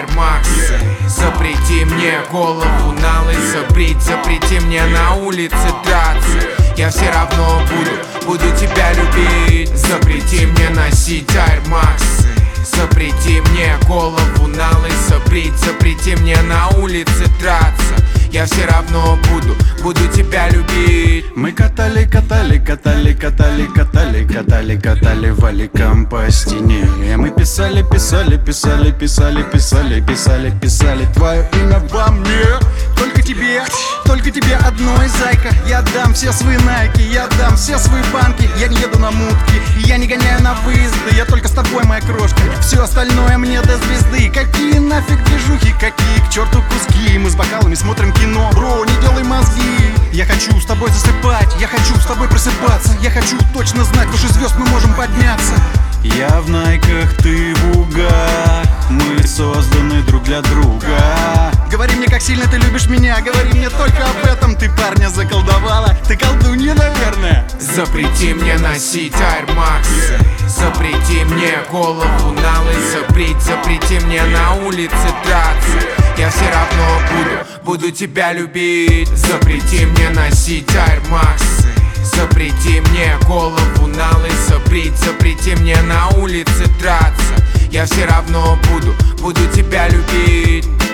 Air Max. Запрети мне голову на лысо брить, запрети мне на улице драться. Я все равно буду тебя любить. Запрети мне носить Air Max. Запрети мне голову на лысо брить, запрети мне на улице драться. Я все равно буду тебя любить. Мы катали валиком по стене. Мы писали твое имя во мне. Только тебе одной, зайка. Я дам все свои найки, я дам все свои банки. Я не еду на мутки, я не гоняю на выезды. Я только с тобой, моя крошка, все остальное мне до звезды. Какие нафиг движухи, какие к черту куски. Мы с бокалами смотрим кино, бро, не делай мозги. Я хочу с тобой засыпать, я хочу с тобой просыпаться. Я хочу точно знать, выше звезд мы можем подняться. Я в найках, ты в угах. Мы созданы друг для друга. Говори мне, как сильно ты любишь меня. Говори мне только об этом. Ты парня заколдовала, ты колдунья, наверное. Запрети мне носить Air Max. Запрети мне голову на лысо брить, запрети мне на улице драться. Я все равно буду тебя любить. Запрети мне носить Air Max. Запрети мне голову на лысо брить, запрети мне на улице драться. Я все равно буду тебя любить.